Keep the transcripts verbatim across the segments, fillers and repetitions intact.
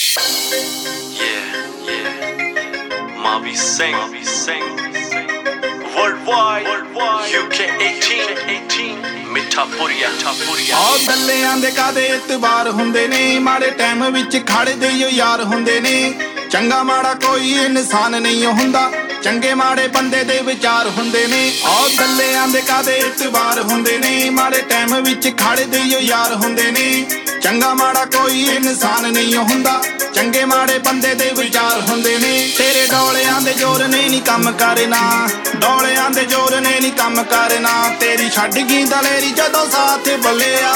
Yeah, yeah. Mavi Singh, Mavi Singh. Worldwide, worldwide. U K eighteen, eighteen. ਮਿੱਠਾ ਪੁਰੀਆ, ਮਿੱਠਾ ਪੁਰੀਆ। ਆਹ ਦੱਲਿਆਂ ਦੇ ਕਾਦੇ ਇਤਬਾਰ ਹੁੰਦੇ ਨੇ, ਮਾੜੇ ਟਾਈਮ ਵਿੱਚ ਖੜਦੇ ਓ ਯਾਰ ਹੁੰਦੇ ਨੇ। ਚੰਗਾ ਮਾੜਾ ਕੋਈ ਇਨਸਾਨ ਨਹੀਂ ਹੁੰਦਾ, ਚੰਗੇ ਮਾੜੇ ਬੰਦੇ ਦੇ ਵਿਚਾਰ ਹੁੰਦੇ ਨੇ। ਆਹ ਦੱਲਿਆਂ ਦੇ ਕਾਦੇ ਇਤਬਾਰ ਹੁੰਦੇ ਨੇ, ਮਾੜੇ ਟਾਈਮ ਵਿੱਚ ਖੜਦੇ ਓ ਯਾਰ ਹੁੰਦੇ ਨੇ। ਚੰਗਾ ਮਾੜਾ ਕੋਈ ਇਨਸਾਨ ਨਹੀਂ ਹੁੰਦਾ, ਚੰਗੇ ਮਾੜੇ ਬੰਦੇ ਦੇ ਵਿਚਾਰ ਹੁੰਦੇ ਨੇ। ਤੇਰੇ ਡੋਲਿਆਂ ਦੇ ਜ਼ੋਰ ਨੇ ਨੀ ਕੰਮ ਕਰਨਾ, ਡੋਲਿਆਂ ਦੇ ਜ਼ੋਰ ਨੇ ਨੀ ਕੰਮ ਕਰਨਾ। ਤੇਰੀ ਛੱਡ ਗਈ ਦਲੇਰੀ ਜਦੋਂ ਸਾਥ ਬੱਲਿਆ।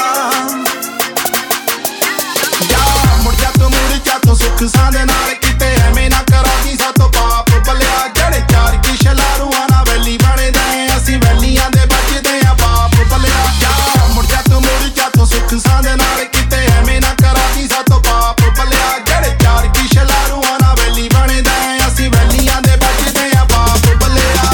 ਜਾ ਮੁੜ ਜਾ ਤੂੰ ਮੁੜ ਜਾ ਤੂੰ ਸੁੱਖ ਸਾਂ ਦੇ ਨਾਲ, ਕਿਤੇ ਐਵੇਂ ਨਾ ਕਰਾਂਗੀ ਸਾਤੋਂ ਪਾਪ ਬੱਲਿਆ। ਜਿਹੜੇ ਚਾਰ ਕੀ ਸ਼ਲਾਰੂਆਂ ਨਾਲ ਵੈਲੀ ਬਣਦੇ, ਅਸੀਂ ਵੈਲੀਆਂ ਦੇ ਬਚਦੇ ਆ ਬਾਪ ਬੱਲਿਆ। ਜਾ ਮੁੜ ਜਾ ਤੂੰ ਮੁੜ ਜਾ ਤੂੰ ਸੁੱਖ ਸਾਂ ਦੇ ਨਾਲ, ਕਿਤੇ ਐਵੇਂ ਨਾ ਕਰਾਂਗੀ ਸਾਤੋਂ ਪਾਪ ਬੱਲਿਆ। ਜਿਹੜੇ ਚਾਰ ਕੀ ਸ਼ਲਾਰੂਆਂ ਨਾਲ ਵੈਲੀ ਬਣਦੇ, ਅਸੀਂ ਵੈਲੀਆਂ ਦੇ ਬਚਦੇ ਆ ਬਾਪ ਬੱਲਿਆ।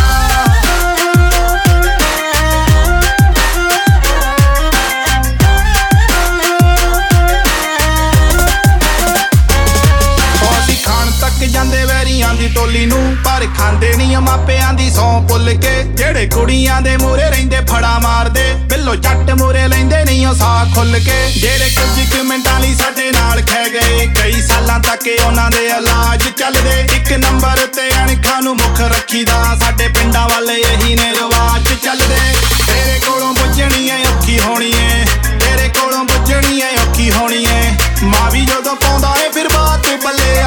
ਜਾਂਦੇ ਵੈਰੀਆਂ ਦੀ ਟੋਲੀ ਨੂੰ, ਪਰ ਖਾਂਦੇ ਨੀ ਮਾਪਿਆਂ ਦੀ ਸੌਂ ਭੁੱਲ ਕੇ। ਜਿਹੜੇ ਕੁੜੀਆਂ ਦੇ ਮੂਹਰੇ ਰਹਿੰਦੇ ਫੜਾ ਮਾਰਦੇ, ਬਿੱਲੋ ਜੱਟ ਮੂਹਰੇ ਲੈਂਦੇ ਨਹੀਂ ਉਹ ਸਾਹ ਖੁੱਲ ਕੇ। ਜਿਹੜੇ ਕੁਝ ਕੁ ਮਿੰਟਾਂ ਲਈ ਸਾਡੇ ਨਾਲ ਖਹਿ ਗਏ, ਕਈ ਸਾਲਾਂ ਤੱਕ ਉਹਨਾਂ ਦੇ ਇਲਾਜ ਚੱਲਦੇ। ਇੱਕ ਨੰਬਰ ਤੇ ਅਣਖਾਂ ਨੂੰ ਮੁੱਖ ਰੱਖੀਦਾ, ਸਾਡੇ ਪਿੰਡਾਂ ਵਾਲੇ ਇਹੀ ਨੇ ਰਿਵਾਜ ਚੱਲਦੇ। ਤੇਰੇ ਕੋਲੋਂ ਪੁੱਛਣੀ ਏ ਔਖੀ ਹੋਣੀ ਏ, ਤੇਰੇ ਕੋਲੋਂ ਪੁੱਛਣੀ ਏ ਔਖੀ ਹੋਣੀ ਏ। ਮਾਂ ਵੀ ਜਦੋਂ ਪਾਉਂਦਾ ਏ ਫਿਰ ਬਾਤ ਬੱਲਿਆ।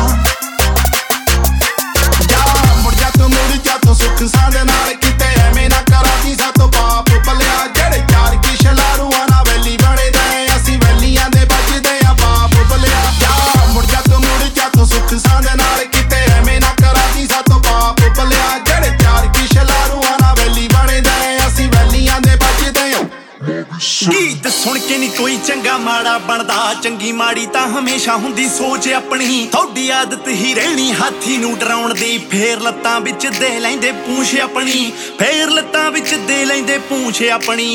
ਸੁੱਖ ਸਾਂ ਦੇ ਨਾਲ, ਕਿਤੇ ਐਵੇਂ ਨਾ ਕਰਾਂਗੀ ਸਾਤੋਂ ਪਾਪ ਬੱਲਿਆ। ਜਿਹੜੇ ਚਾਰ ਕੀ ਸ਼ਲਾਰੂਆਂ ਨਾਲ ਵੈਲੀ ਬਣਦੇ, ਅਸੀਂ ਵੈਲੀਆਂ ਦੇ ਬਚਦੇ ਆ ਬਾਪ ਬੱਲਿਆ। ਜਾ ਮੁੜ ਜਾ ਤੂੰ ਮੁੜ ਜਾ ਤੂੰ ਸੁੱਖ ਸਾਂ ਦੇ ਨਾਲ, ਕਿਤੇ ਐਵੇਂ ਨਾ ਕਰਾਂਗੀ ਸਾਤੋਂ ਪਾਪ ਬੱਲਿਆ। ਜਿਹੜੇ ਚਾਰ ਕੀ ਸ਼ਲਾਰੂਆਂ ਨਾਲ ਵੈਲੀ ਬਣਦੇ, ਅਸੀਂ ਵੈਲੀਆਂ ਦੇ ਬਚਦੇ ਆ। ਗੀਤ ਸੁਣ ਕੇ ਨੀ ਕੋਈ ਚੰਗਾ ਮਾੜਾ ਬਣਦਾ, ਚੰਗੀ ਮਾੜੀ ਤਾਂ ਹਮੇਸ਼ਾ ਹੁੰਦੀ ਸੋਚ ਆਪਣੀ। ਤੁਹਾਡੀ ਆਦਤ ਹੀ ਰਹਿਣੀ ਹਾਥੀ ਨੂੰ ਡਰਾਉਣ ਦੀ, ਫੇਰ ਲੱਤਾਂ ਵਿੱਚ ਦੇ ਲੈਂਦੇ ਪੂੰਛ ਆਪਣੀ, ਫੇਰ ਲੱਤਾਂ ਵਿੱਚ ਦੇ ਲੈਂਦੇ ਪੂੰਛ ਆਪਣੀ।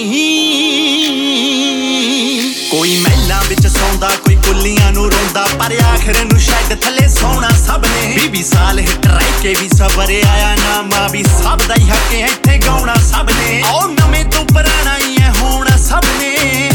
ਕੋਈ ਮਹਿਲਾਂ ਵਿੱਚ ਸੌਂਦਾ, ਕੋਈ ਕੁੱਲੀਆਂ ਨੂੰ ਰੋਂਦਾ, ਪਰ ਆਖਰ ਨੂੰ ਸ਼ੈੱਡ ਥੱਲੇ ਸੌਣਾ ਸਭ ਨੇ। ਵੀਹ ਵੀਹ ਸਾਲ ਹਿੱਟ ਰਹਿ ਕੇ ਵੀ ਸਬਰ ਆਇਆ ਨਾ, ਮਾਂ ਵੀ ਸਭ ਦਾ ਹੀ ਹੱਕ ਇੱਥੇ ਗਾਉਣਾ ਸਭ ਨੇ। ਉਹ ਨਵੇਂ ਤੋਂ ਪੁਰਾਣਾ ਹੀ ਹੈ ਹੋਣਾ ਸਭ ਨੇ।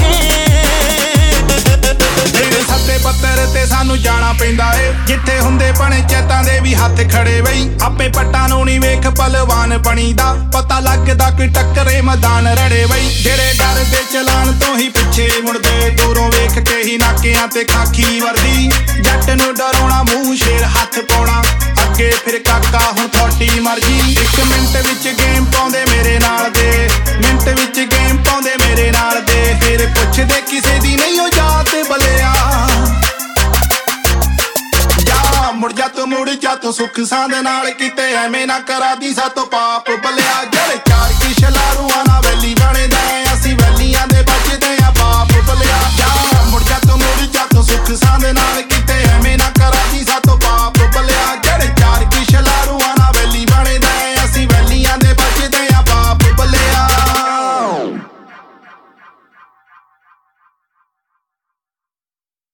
ਤੇਰੇ ਸੱਤੇ ਪੱਤਰ ਤੇ ਸਾਨੂੰ ਜਾਣਾ ਪੈਂਦਾ ਏ, ਜਿੱਥੇ ਹੁੰਦੇ ਬਣੇ ਚੇਤਾਂ ਦੇ ਵੀ ਹੱਥ ਖੜੇ ਬਈ। ਆਪੇ ਪੱਟਾਂ ਨੂੰ ਨੀ ਵੇਖ ਪਲਵਾਨ ਬਣੀ ਦਾ, ਪਤਾ ਲੱਗਦਾ ਕੋਈ ਟੱਕਰੇ ਮੈਦਾਨ ਰੜੇ ਬਈ। ਜਿਹੜੇ ਡਰ ਦੇ ਚਲਾਣ ਤੋਂ ਹੀ ਪਿੱਛੇ ਮੁੜਦੇ, ਦੂਰੋਂ ਵੇਖ ਕੇ ਹੀ ਨਾਕਿਆਂ ਤੇ ਖਾਕੀ ਵਰਦੀ। ਜੱਟ ਨੂੰ ਡਰਾਉਣਾ ਮੂੰਹ ਸ਼ੇਰ ਹੱਥ ਪਾਉਣਾ, ਅੱਗੇ ਫਿਰ ਕਾਕਾ ਹੁਣ ਤੁਹਾਡੀ ਮਰਜ਼ੀ। ਇੱਕ ਮਿੰਟ ਵਿੱਚ ਗੇਮ ਪਾਉਂਦੇ ਮੇਰੇ ਨਾਲ ਦੇ, ਮਿੰਟ ਵਿੱਚ ਗੇਮ ਪਾਉਂਦੇ ਮੇਰੇ ਨਾਲ ਦੇ। ਫਿਰ ਪੁੱਛਦੇ ਕਿਸੇ ਦੀ ਨਹੀਂ ਉਹ ਜਾਤ ਬੱਲਿਆ। ਜਾ ਮੁੜ ਜਾ ਤੂੰ ਮੁੜ ਜਾ ਤੂੰ ਸੁੱਖ ਸਾਂ ਦੇ ਨਾਲ, ਕਿਤੇ ਐਵੇਂ ਨਾ ਕਰਾਂਦੀ ਸਾਤੋਂ ਪਾਪ ਬੱਲਿਆ। ਜਿਹੜੇ ਚਾਰ ਕੀ ਸ਼ਲਾਰੂਆਂ ਨਾਲ ਵੈਲੀ ਬਣਦੇ, ਅਸੀਂ ਵੈਲੀਆਂ ਦੇ ਬਚਦੇ ਆ ਬਾਪ ਬੱਲਿਆ। ਜਾ ਮੁੜ ਜਾ ਤੂੰ ਮੁੜ ਜਾ ਤੂੰ ਸੁੱਖ ਸਾਂ ਦੇ ਨਾਲ,